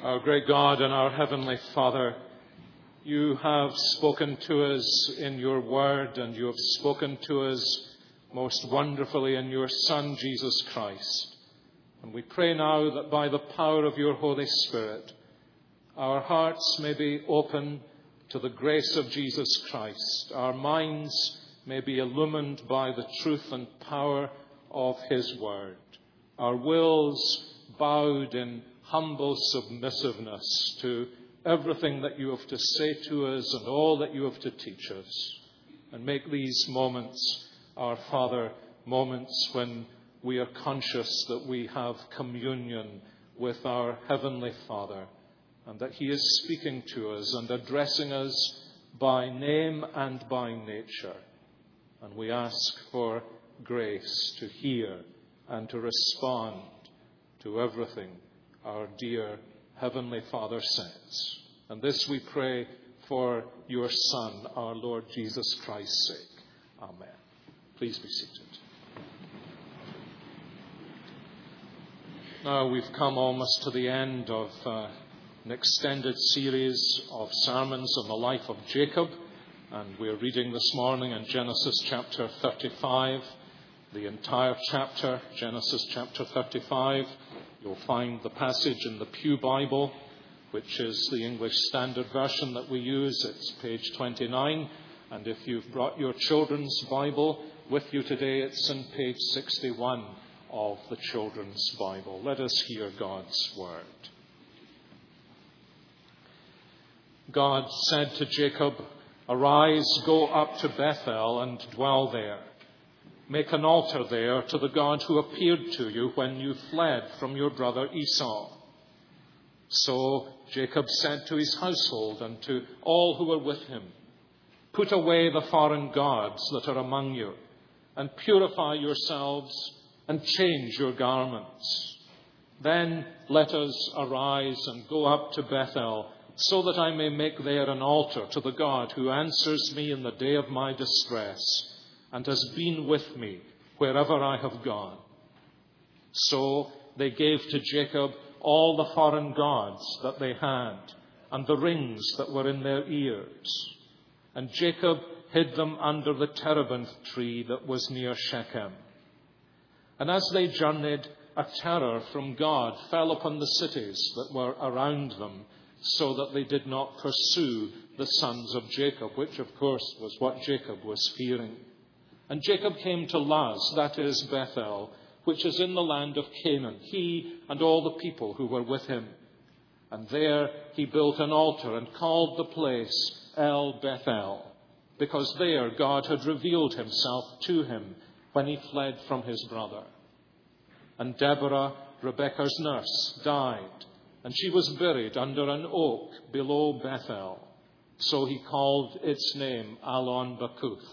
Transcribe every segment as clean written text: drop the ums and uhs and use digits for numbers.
Our great God and our Heavenly Father, you have spoken to us in your word, and you have spoken to us most wonderfully in your Son, Jesus Christ. And we pray now that by the power of your Holy Spirit, our hearts may be open to the grace of Jesus Christ. Our minds may be illumined by the truth and power of his word. Our wills bowed in humble submissiveness to everything that you have to say to us and all that you have to teach us. And make these moments, our Father, moments when we are conscious that we have communion with our Heavenly Father, and that he is speaking to us and addressing us by name and by nature. And we ask for grace to hear and to respond to everything our dear Heavenly Father says. And this we pray for your Son, our Lord Jesus Christ's sake. Amen. Please be seated. Now we've come almost to the end of an extended series of sermons on the life of Jacob. And we're reading this morning in Genesis chapter 35, the entire chapter, Genesis chapter 35. You'll find the passage in the Pew Bible, which is the English Standard Version that we use. It's page 29. And if you've brought your children's Bible with you today, it's in page 61 of the children's Bible. Let us hear God's word. God said to Jacob, "Arise, go up to Bethel and dwell there. Make an altar there to the God who appeared to you when you fled from your brother Esau." So Jacob said to his household and to all who were with him, "Put away the foreign gods that are among you, and purify yourselves and change your garments. Then let us arise and go up to Bethel, so that I may make there an altar to the God who answers me in the day of my distress, and has been with me wherever I have gone." So they gave to Jacob all the foreign gods that they had, and the rings that were in their ears. And Jacob hid them under the terebinth tree that was near Shechem. And as they journeyed, a terror from God fell upon the cities that were around them, so that they did not pursue the sons of Jacob, which of course was what Jacob was fearing. And Jacob came to Luz, that is Bethel, which is in the land of Canaan, he and all the people who were with him. And there he built an altar and called the place El Bethel, because there God had revealed himself to him when he fled from his brother. And Deborah, Rebekah's nurse, died, and she was buried under an oak below Bethel. So he called its name Allon Bakuth.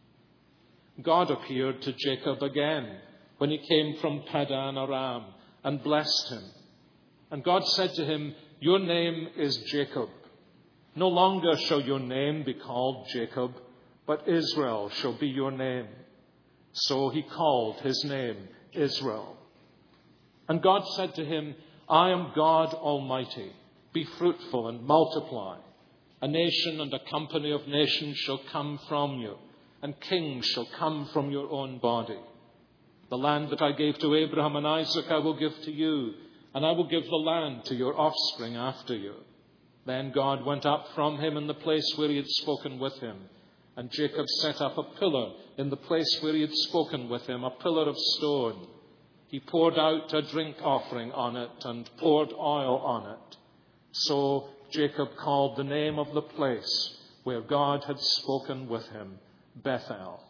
God appeared to Jacob again when he came from Paddan Aram and blessed him. And God said to him, "Your name is Jacob. No longer shall your name be called Jacob, but Israel shall be your name." So he called his name Israel. And God said to him, "I am God Almighty. Be fruitful and multiply. A nation and a company of nations shall come from you, and kings shall come from your own body. The land that I gave to Abraham and Isaac I will give to you, and I will give the land to your offspring after you." Then God went up from him in the place where he had spoken with him, and Jacob set up a pillar in the place where he had spoken with him, a pillar of stone. He poured out a drink offering on it and poured oil on it. So Jacob called the name of the place where God had spoken with him Bethel.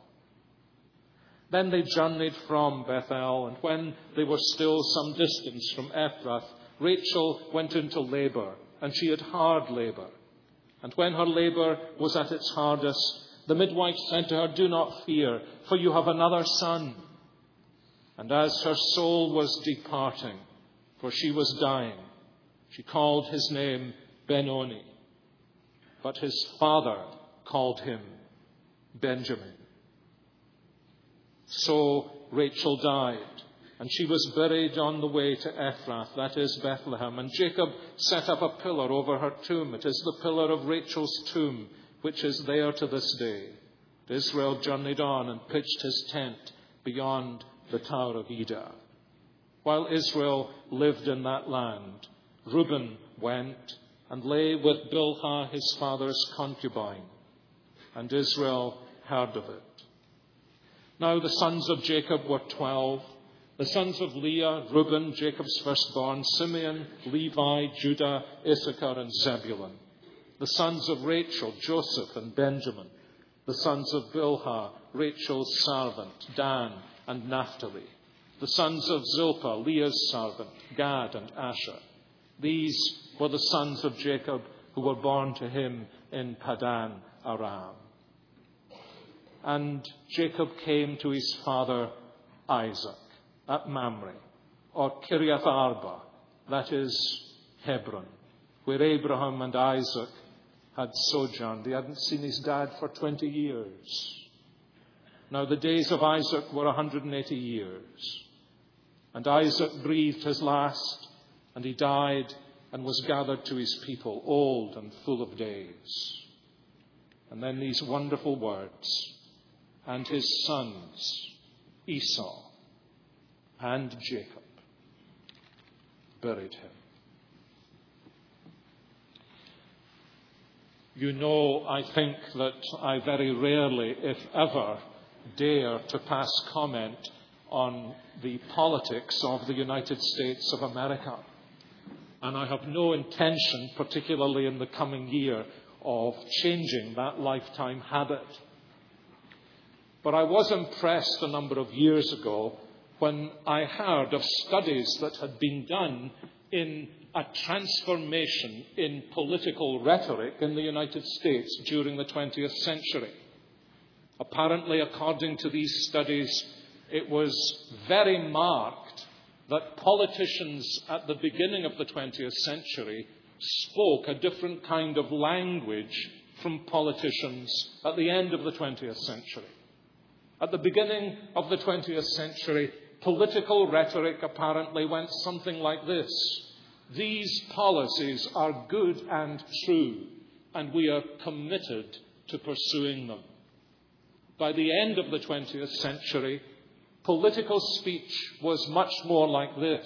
Then they journeyed from Bethel, and when they were still some distance from Ephrath, Rachel went into labor, and she had hard labor. And when her labor was at its hardest, the midwife said to her, "Do not fear, for you have another son." And as her soul was departing, for she was dying, she called his name Benoni. But his father called him Benjamin. So Rachel died, And she was buried on the way to Ephrath, that is Bethlehem. And Jacob set up a pillar over her tomb. It is the pillar of Rachel's tomb, which is there to this day. Israel journeyed on and pitched his tent beyond the Tower of Eder. While Israel lived in that land, Reuben went and lay with Bilhah, his father's concubine, and Israel heard of it. Now the sons of Jacob were 12. The sons of Leah, Reuben, Jacob's firstborn, Simeon, Levi, Judah, Issachar, and Zebulun. The sons of Rachel, Joseph and Benjamin. The sons of Bilhah, Rachel's servant, Dan and Naphtali. The sons of Zilpah, Leah's servant, Gad and Asher. These were the sons of Jacob who were born to him in Padan Aram. And Jacob came to his father Isaac at Mamre, or Kiriath Arba, that is Hebron, where Abraham and Isaac had sojourned. He hadn't seen his dad for 20 years. Now the days of Isaac were 180 years. And Isaac breathed his last, and he died and was gathered to his people, old and full of days. And then these wonderful words, and his sons, Esau and Jacob, buried him. You know, I think that I very rarely, if ever, dare to pass comment on the politics of the United States of America. And I have no intention, particularly in the coming year, of changing that lifetime habit. But I was impressed a number of years ago when I heard of studies that had been done in a transformation in political rhetoric in the United States during the 20th century. Apparently, according to these studies, it was very marked that politicians at the beginning of the 20th century spoke a different kind of language from politicians at the end of the 20th century. At the beginning of the 20th century, political rhetoric apparently went something like this: these policies are good and true, and we are committed to pursuing them. By the end of the 20th century, political speech was much more like this: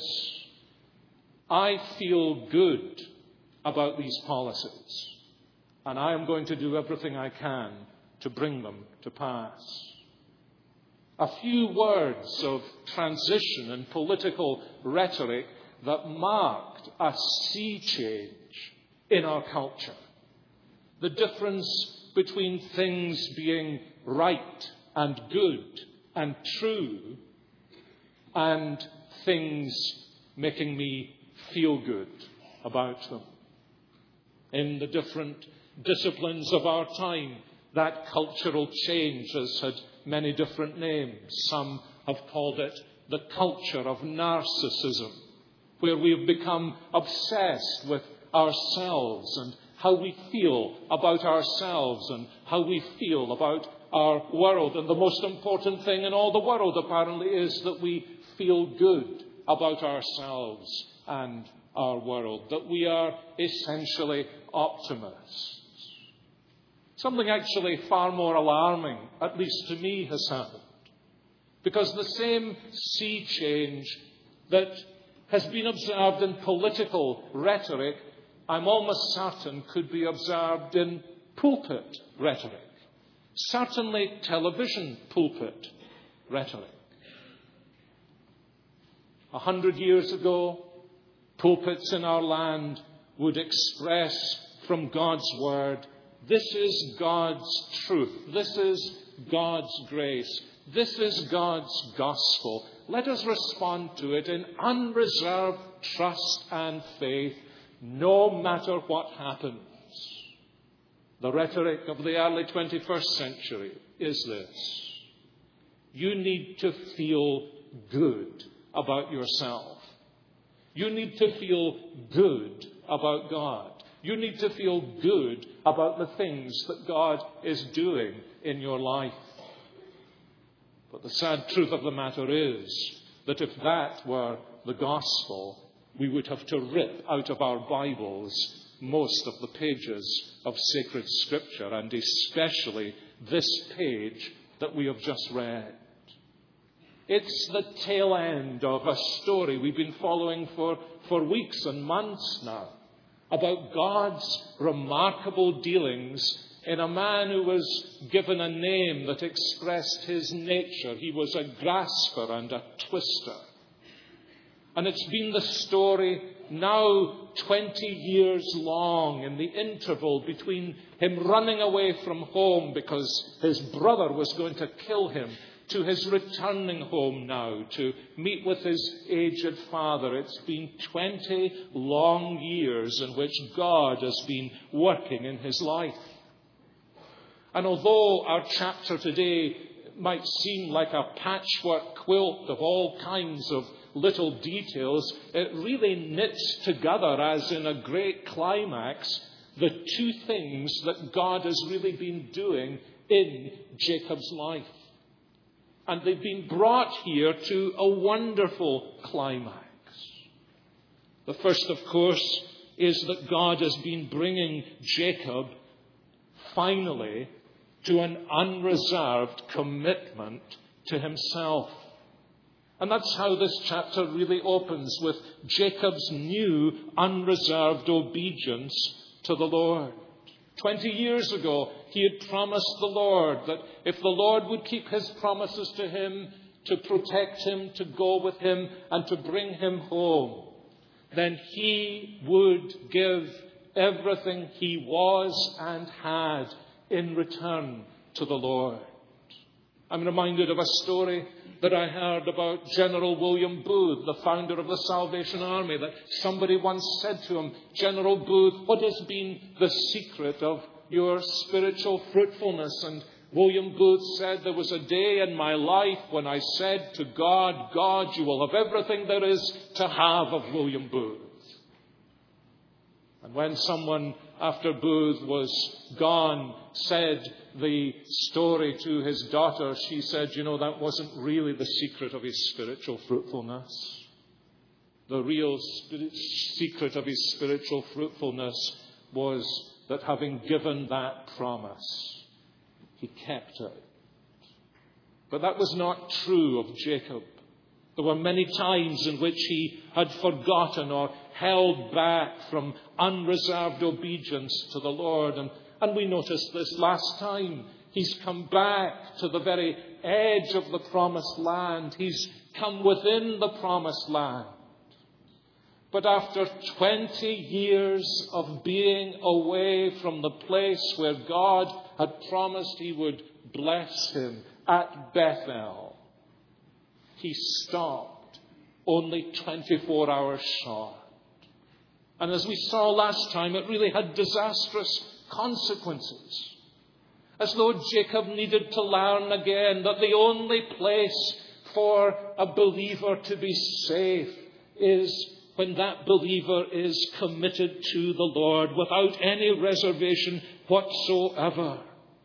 I feel good about these policies, and I am going to do everything I can to bring them to pass. A few words of transition in political rhetoric that marked a sea change in our culture. The difference between things being right and good and true and things making me feel good about them. In the different disciplines of our time, that cultural change has had many different names. Some have called it the culture of narcissism, where we have become obsessed with ourselves and how we feel about ourselves and how we feel about our world. And the most important thing in all the world, apparently, is that we feel good about ourselves and our world, that we are essentially optimists. Something actually far more alarming, at least to me, has happened. Because the same sea change that has been observed in political rhetoric, I'm almost certain could be observed in pulpit rhetoric. Certainly television pulpit rhetoric. 100 years ago, pulpits in our land would express from God's word, this is God's truth, this is God's grace, this is God's gospel. Let us respond to it in unreserved trust and faith, no matter what happens. The rhetoric of the early 21st century is this: you need to feel good about yourself. You need to feel good about God. You need to feel good about the things that God is doing in your life. But the sad truth of the matter is that if that were the gospel, we would have to rip out of our Bibles most of the pages of sacred Scripture, and especially this page that we have just read. It's the tail end of a story we've been following for weeks and months now about God's remarkable dealings in a man who was given a name that expressed his nature. He was a grasper and a twister. And it's been the story now 20 years long, in the interval between him running away from home because his brother was going to kill him, to his returning home now to meet with his aged father. It's been 20 long years in which God has been working in his life. And although our chapter today might seem like a patchwork quilt of all kinds of little details, it really knits together, as in a great climax, the two things that God has really been doing in Jacob's life. And they've been brought here to a wonderful climax. The first, of course, is that God has been bringing Jacob finally to an unreserved commitment to himself. And that's how this chapter really opens, with Jacob's new unreserved obedience to the Lord. 20 years ago, he had promised the Lord that if the Lord would keep his promises to him, to protect him, to go with him, and to bring him home, then he would give everything he was and had in return to the Lord. I'm reminded of a story that I heard about General William Booth, the founder of the Salvation Army, that somebody once said to him, "General Booth, what has been the secret of your spiritual fruitfulness?" And William Booth said, "There was a day in my life when I said to God, 'God, you will have everything there is to have of William Booth.'" And when someone, after Booth was gone, said the story to his daughter, she said, "You know, that wasn't really the secret of his spiritual fruitfulness. The real secret of his spiritual fruitfulness was that having given that promise, he kept it." But that was not true of Jacob. There were many times in which he had forgotten or held back from unreserved obedience to the Lord. And we noticed this last time. He's come back to the very edge of the promised land. He's come within the promised land. But after 20 years of being away from the place where God had promised he would bless him at Bethel, he stopped only 24 hours short. And as we saw last time, it really had disastrous consequences. As though Jacob needed to learn again that the only place for a believer to be safe is when that believer is committed to the Lord without any reservation whatsoever.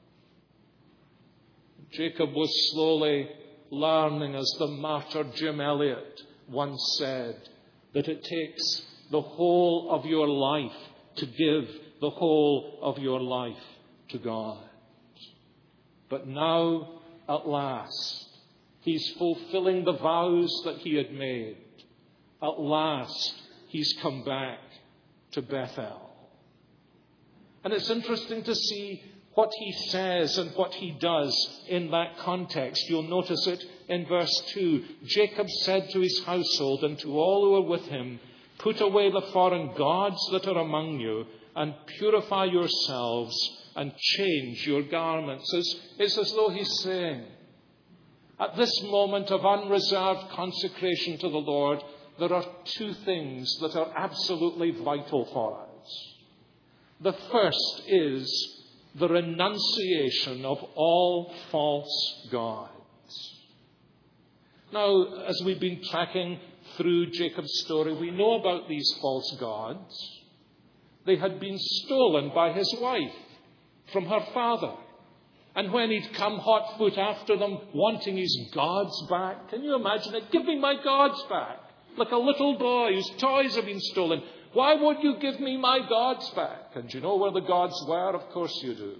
Jacob was slowly learning, as the martyr Jim Elliot once said, that it takes the whole of your life to give the whole of your life to God. But now, at last, he's fulfilling the vows that he had made. At last, he's come back to Bethel. And it's interesting to see what he says and what he does in that context. You'll notice it in verse 2. Jacob said to his household and to all who were with him, "Put away the foreign gods that are among you, and purify yourselves, and change your garments." It's as though he's saying, at this moment of unreserved consecration to the Lord, there are two things that are absolutely vital for us. The first is the renunciation of all false gods. Now, as we've been tracking through Jacob's story, we know about these false gods. They had been stolen by his wife from her father. And when he'd come hot foot after them, wanting his gods back, can you imagine it? Give me my gods back. Like a little boy whose toys have been stolen. Why would you give me my gods back? And do you know where the gods were? Of course you do.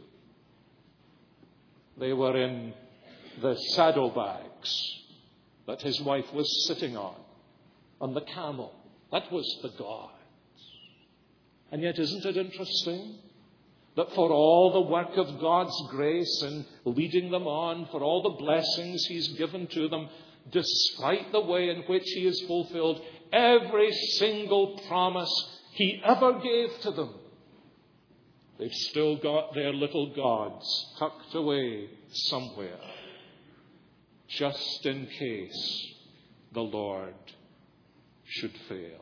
They were in the saddlebags that his wife was sitting on the camel. That was the gods. And yet, isn't it interesting that for all the work of God's grace in leading them on, for all the blessings he's given to them, despite the way in which he has fulfilled every single promise he ever gave to them, they've still got their little gods tucked away somewhere, just in case the Lord should fail.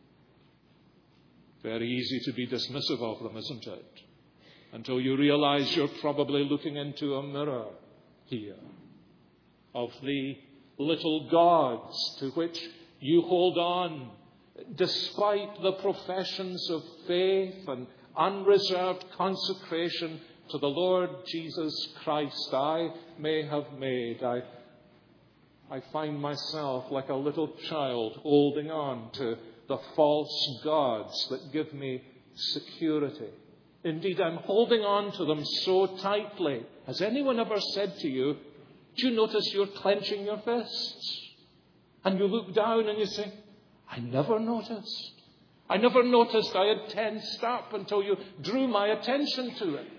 Very easy to be dismissive of them, isn't it? Until you realize you're probably looking into a mirror here of the little gods to which you hold on, despite the professions of faith and unreserved consecration to the Lord Jesus Christ I may have made. I find myself like a little child holding on to the false gods that give me security. Indeed, I'm holding on to them so tightly. Has anyone ever said to you, do you notice you're clenching your fists? And you look down and you say, I never noticed. I never noticed I had tensed up until you drew my attention to it.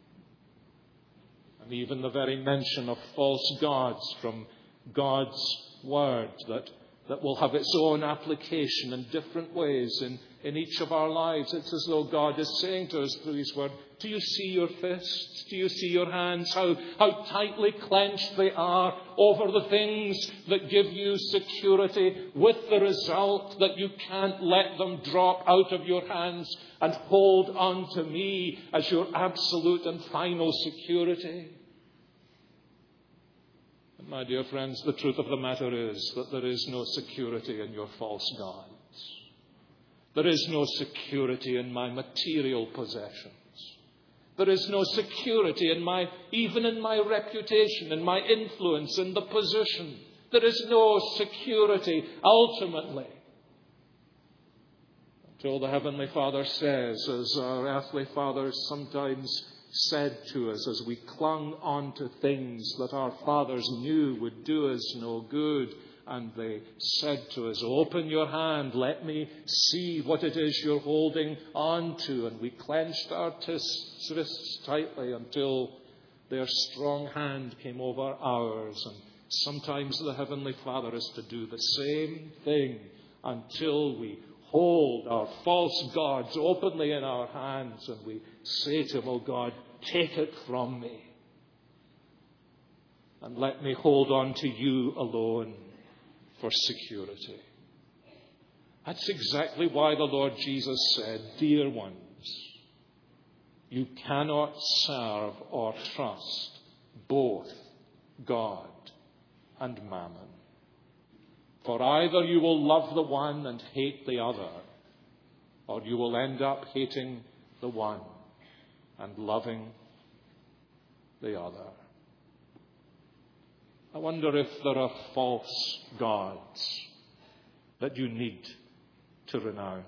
And even the very mention of false gods from God's word that will have its own application in different ways in each of our lives. It's as though God is saying to us through his word, do you see your fists? Do you see your hands? How tightly clenched they are over the things that give you security, with the result that you can't let them drop out of your hands and hold on to me as your absolute and final security. And my dear friends, the truth of the matter is that there is no security in your false gods. There is no security in my material possessions. There is no security even in my reputation, in my influence, in the position. There is no security ultimately until the Heavenly Father says, as our earthly fathers sometimes said to us as we clung on to things that our fathers knew would do us no good. And they said to us, open your hand, let me see what it is you're holding on to. And we clenched our fists tightly until their strong hand came over ours. And sometimes the Heavenly Father is to do the same thing until we hold our false gods openly in our hands and we say to him, oh God, take it from me and let me hold on to you alone for security. That's exactly why the Lord Jesus said, dear ones, you cannot serve or trust both God and mammon. For either you will love the one and hate the other, or you will end up hating the one and loving the other. I wonder if there are false gods that you need to renounce.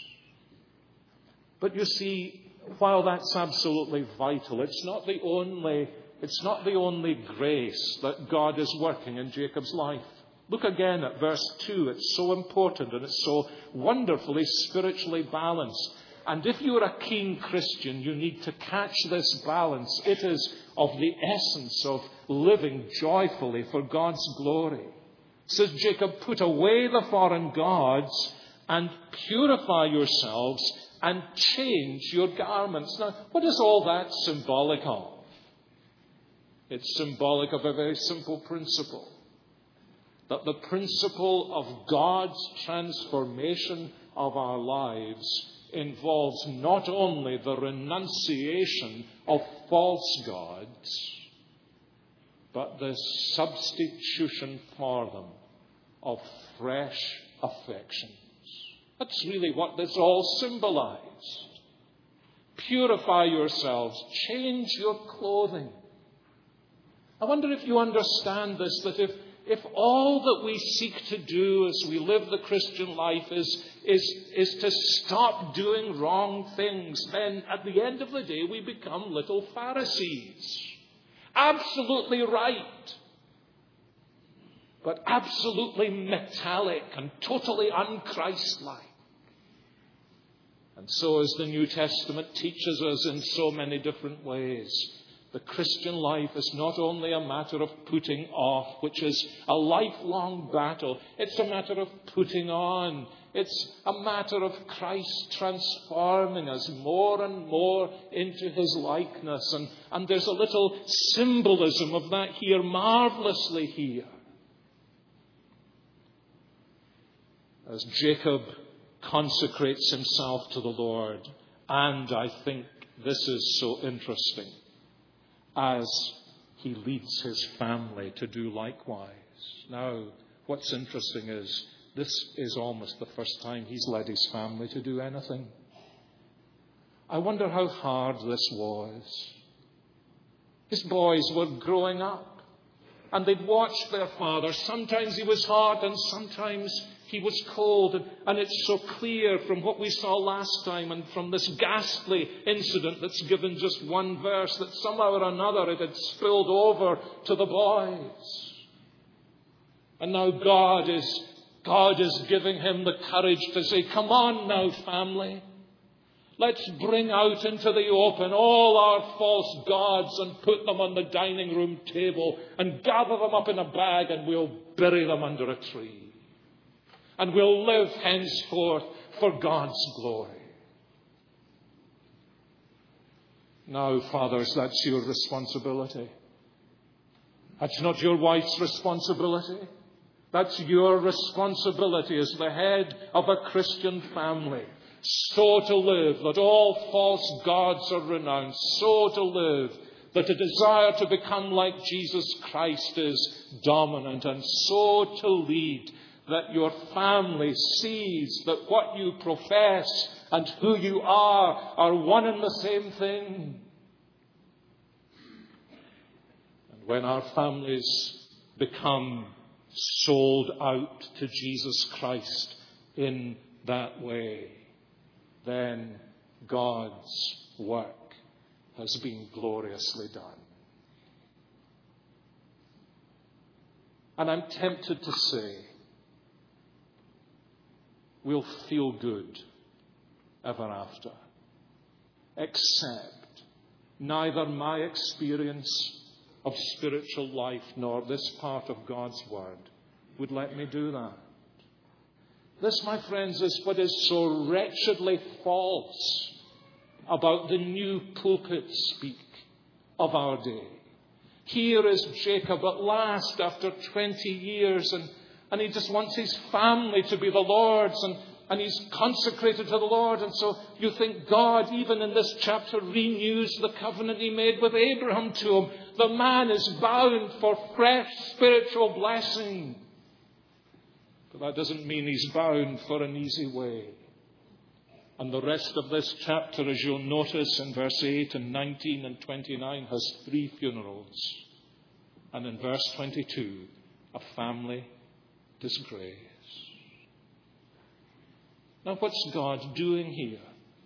But you see, while that's absolutely vital, it's not the only grace that God is working in Jacob's life. Look again at verse 2. It's so important and it's so wonderfully spiritually balanced. And if you're a keen Christian, you need to catch this balance. It is of the essence of living joyfully for God's glory. Says Jacob, put away the foreign gods and purify yourselves and change your garments. Now, what is all that symbolic of? It's symbolic of a very simple principle. That the principle of God's transformation of our lives involves not only the renunciation of false gods, but the substitution for them of fresh affections. That's really what this all symbolized. Purify yourselves, change your clothing. I wonder if you understand this, that if all that we seek to do as we live the Christian life is to stop doing wrong things, then at the end of the day we become little Pharisees. Absolutely right, but absolutely metallic and totally un-Christ-like. And so, as the New Testament teaches us in so many different ways, the Christian life is not only a matter of putting off, which is a lifelong battle. It's a matter of putting on. It's a matter of Christ transforming us more and more into his likeness. And there's a little symbolism of that here, marvelously here. As Jacob consecrates himself to the Lord, and I think this is so interesting, as he leads his family to do likewise. Now, what's interesting is this is almost the first time he's led his family to do anything. I wonder how hard this was. His boys were growing up, and they'd watched their father. Sometimes he was hot, and sometimes he was cold, and it's so clear from what we saw last time and from this ghastly incident that's given just one verse that somehow or another it had spilled over to the boys. And now God is giving him the courage to say, come on now, family. Let's bring out into the open all our false gods and put them on the dining room table and gather them up in a bag and we'll bury them under a tree. And we'll live henceforth for God's glory. Now, fathers, that's your responsibility. That's not your wife's responsibility. That's your responsibility as the head of a Christian family. So to live that all false gods are renounced. So to live that a desire to become like Jesus Christ is dominant. And so to lead that your family sees that what you profess and who you are one and the same thing. And when our families become sold out to Jesus Christ in that way, then God's work has been gloriously done. And I'm tempted to say, we'll feel good ever after. Except neither my experience of spiritual life nor this part of God's Word would let me do that. This, my friends, is what is so wretchedly false about the new pulpit speak of our day. Here is Jacob at last after 20 years and he just wants his family to be the Lord's and he's consecrated to the Lord. And so you think God, even in this chapter, renews the covenant he made with Abraham to him. The man is bound for fresh spiritual blessing. But that doesn't mean he's bound for an easy way. And the rest of this chapter, as you'll notice in verse 8 and 19 and 29, has 3 funerals. And in verse 22, a family disgrace. Now, what's God doing here?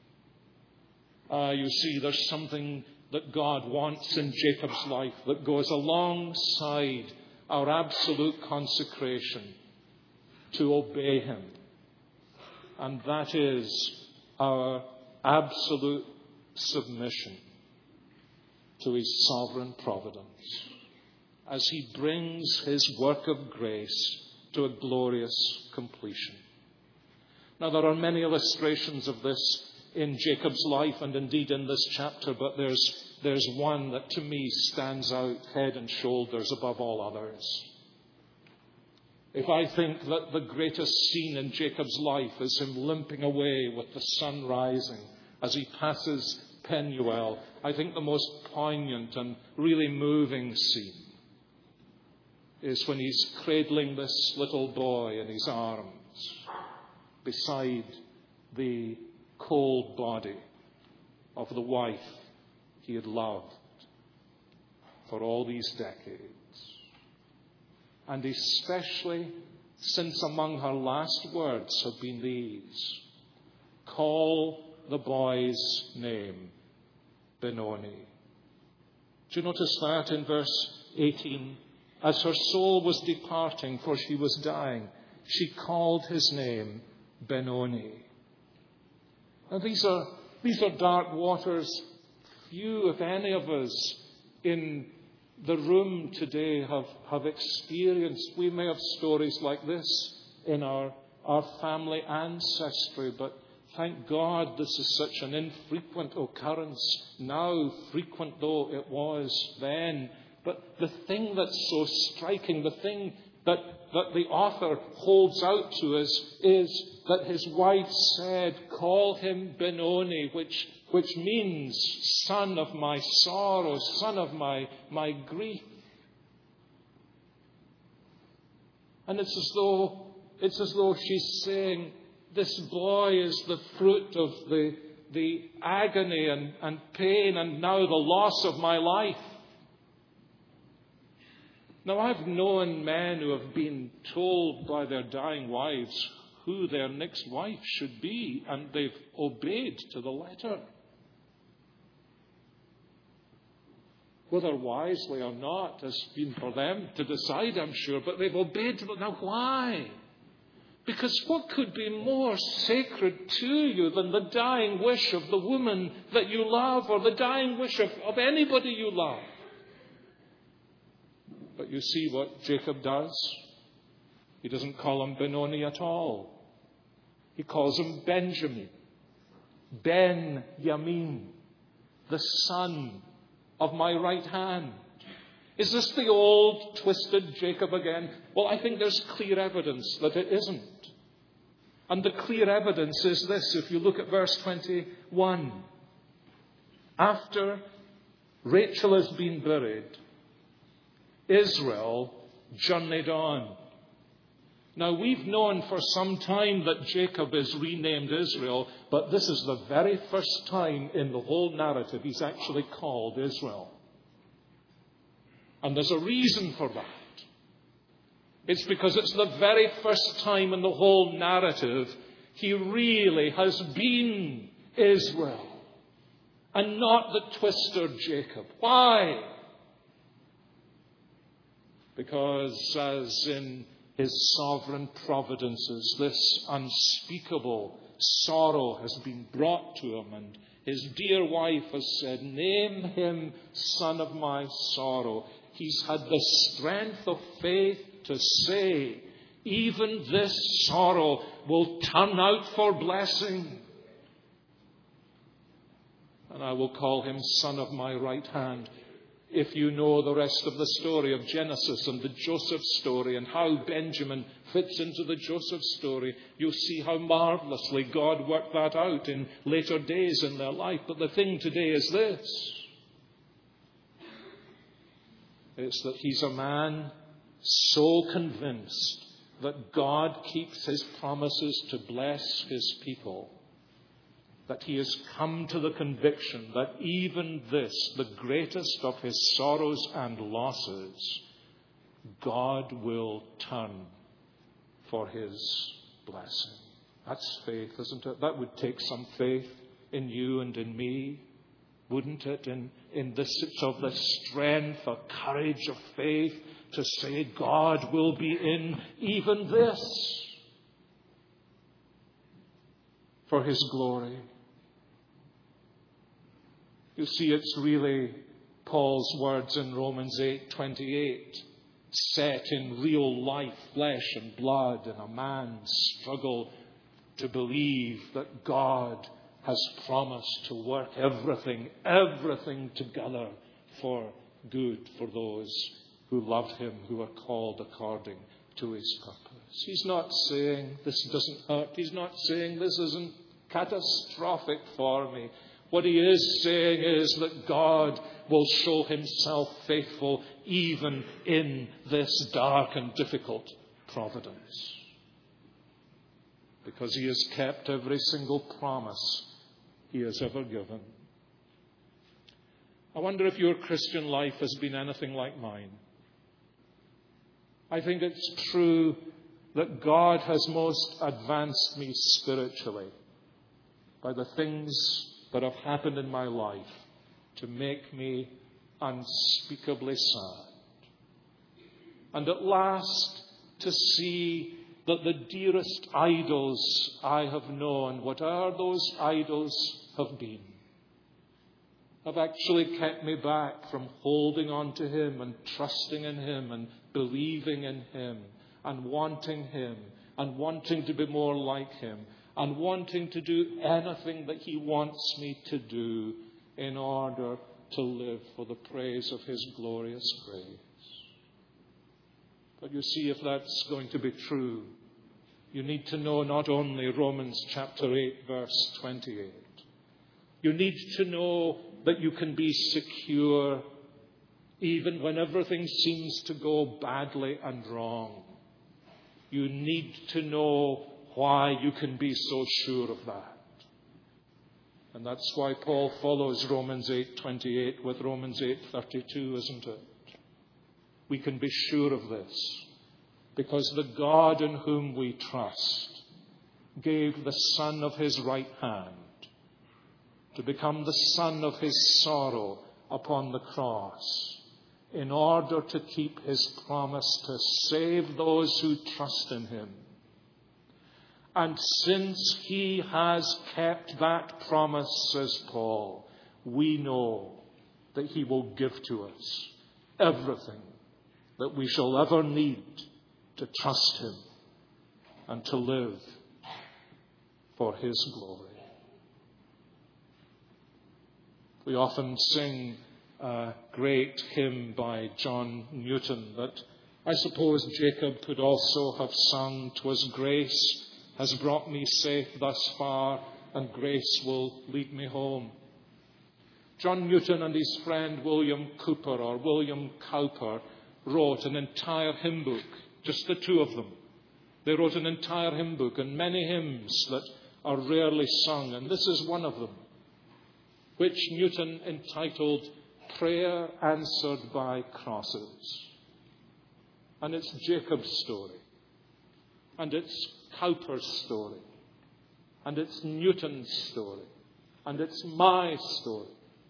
You see, there's something that God wants in Jacob's life that goes alongside our absolute consecration to obey him. And that is our absolute submission to his sovereign providence as he brings his work of grace to a glorious completion. Now, there are many illustrations of this in Jacob's life and indeed in this chapter, but there's one that to me stands out head and shoulders above all others. If I think that the greatest scene in Jacob's life is him limping away with the sun rising as he passes Penuel, I think the most poignant and really moving scene is when he's cradling this little boy in his arms beside the cold body of the wife he had loved for all these decades. And especially since among her last words have been these: call the boy's name Benoni. Do you notice that in verse 18? As her soul was departing, for she was dying, she called his name Benoni. Now these are dark waters. Few, if any of us in the room today have experienced. We may have stories like this in our family ancestry, but thank God this is such an infrequent occurrence now, frequent though it was then. But the thing that's so striking, the thing that the author holds out to us is that his wife said, call him Benoni, which means son of my sorrow, son of my grief. And it's as though she's saying, this boy is the fruit of the agony and pain and now the loss of my life. Now, I've known men who have been told by their dying wives who their next wife should be, and they've obeyed to the letter. Whether wisely or not has been for them to decide, I'm sure, but they've obeyed to the... Now, why? Because what could be more sacred to you than the dying wish of the woman that you love or the dying wish of anybody you love? But you see what Jacob does? He doesn't call him Benoni at all. He calls him Benjamin. Ben-Yamin, the son of my right hand. Is this the old twisted Jacob again? Well, I think there's clear evidence that it isn't. And the clear evidence is this, if you look at verse 21. After Rachel has been buried, Israel journeyed on. Now, we've known for some time that Jacob is renamed Israel, but this is the very first time in the whole narrative he's actually called Israel. And there's a reason for that. It's because it's the very first time in the whole narrative he really has been Israel and not the twister Jacob. Why? Because as in his sovereign providences, this unspeakable sorrow has been brought to him, and his dear wife has said, name him son of my sorrow. He's had the strength of faith to say, even this sorrow will turn out for blessing. And I will call him son of my right hand. If you know the rest of the story of Genesis and the Joseph story and how Benjamin fits into the Joseph story, you'll see how marvelously God worked that out in later days in their life. But the thing today is this. It's that he's a man so convinced that God keeps his promises to bless his people, that he has come to the conviction that even this, the greatest of his sorrows and losses, God will turn for his blessing. That's faith, isn't it? That would take some faith in you and in me, wouldn't it? In this of the strength, the courage of faith to say God will be in even this for his glory. You see, it's really Paul's words in Romans 8:28, set in real life, flesh and blood, in a man's struggle to believe that God has promised to work everything together for good for those who love him, who are called according to his purpose. He's not saying this doesn't hurt. He's not saying this isn't catastrophic for me. What he is saying is that God will show himself faithful even in this dark and difficult providence. Because he has kept every single promise he has ever given. I wonder if your Christian life has been anything like mine. I think it's true that God has most advanced me spiritually by the things that have happened in my life to make me unspeakably sad. And at last to see that the dearest idols I have known, whatever those idols have been, have actually kept me back from holding on to Him and trusting in Him and believing in Him and wanting to be more like Him and wanting to do anything that He wants me to do in order to live for the praise of His glorious grace. But you see, if that's going to be true, you need to know not only Romans chapter 8, verse 28. You need to know that you can be secure even when everything seems to go badly and wrong. You need to know why you can be so sure of that. And that's why Paul follows Romans 8:28 with Romans 8:32, isn't it? We can be sure of this because the God in whom we trust gave the Son of His right hand to become the Son of His sorrow upon the cross in order to keep His promise to save those who trust in Him. And since He has kept that promise, says Paul, we know that He will give to us everything that we shall ever need to trust Him and to live for His glory. We often sing a great hymn by John Newton that I suppose Jacob could also have sung. "'Twas grace has brought me safe thus far, and grace will lead me home." John Newton and his friend William Cowper wrote an entire hymn book, just the two of them. They wrote an entire hymn book and many hymns that are rarely sung, and this is one of them, which Newton entitled "Prayer Answered by Crosses." And it's Jacob's story, and it's Cowper's story, and it's Newton's story, and it's my story.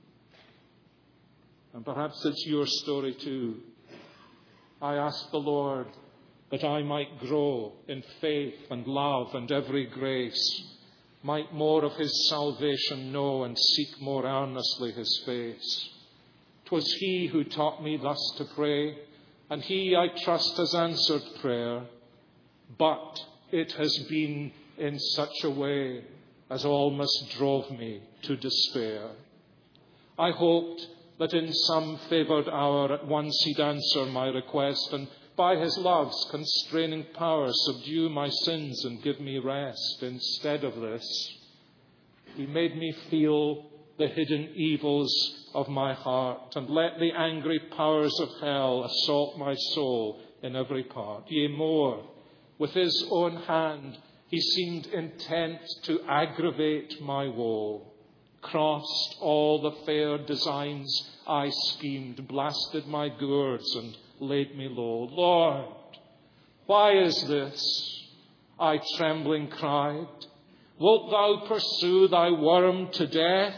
And perhaps it's your story too. I ask the Lord that I might grow in faith and love and every grace, might more of His salvation know and seek more earnestly His face. 'Twas He who taught me thus to pray, and He, I trust, has answered prayer. But it has been in such a way as almost drove me to despair. I hoped that in some favoured hour at once He'd answer my request, and by His love's constraining power subdue my sins and give me rest. Instead of this, He made me feel the hidden evils of my heart, and let the angry powers of hell assault my soul in every part. Yea, more, with His own hand He seemed intent to aggravate my woe, crossed all the fair designs I schemed, blasted my gourds and laid me low. Lord, why is this? I trembling cried. Wilt Thou pursue Thy worm to death?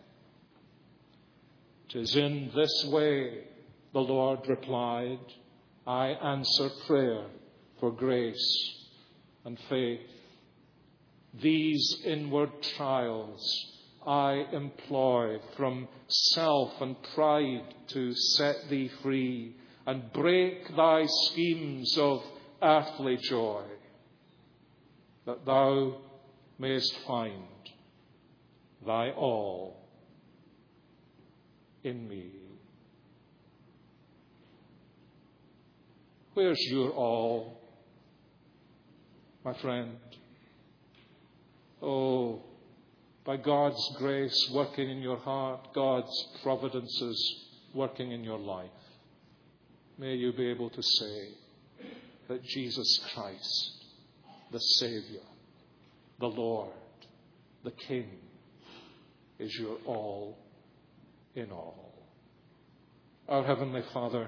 'Tis in this way, the Lord replied, I answer prayer for grace and faith. These inward trials I employ from self and pride to set Thee free and break Thy schemes of earthly joy, that Thou mayest find Thy all in me. Where's your all, my friend? Oh, by God's grace working in your heart, God's providences working in your life, may you be able to say that Jesus Christ, the Savior, the Lord, the King, is your all in all. Our Heavenly Father,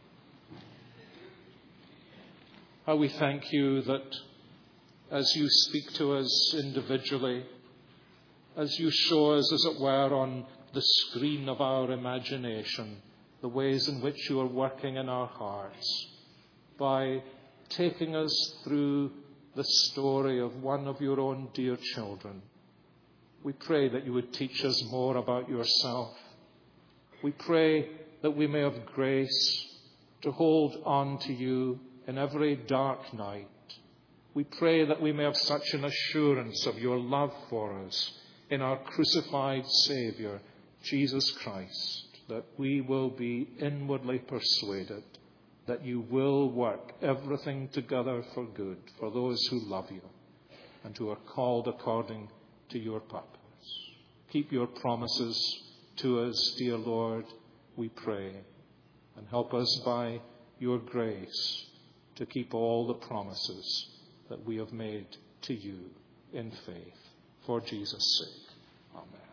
how we thank you that as you speak to us individually, as you show us, as it were, on the screen of our imagination, the ways in which you are working in our hearts, by taking us through the story of one of your own dear children. We pray that you would teach us more about yourself. We pray that we may have grace to hold on to you in every dark night. We pray that we may have such an assurance of your love for us in our crucified Saviour, Jesus Christ, that we will be inwardly persuaded that you will work everything together for good for those who love you and who are called according to your purpose. Keep your promises to us, dear Lord, we pray, and help us by your grace to keep all the promises that we have made to you in faith. For Jesus' sake. Amen.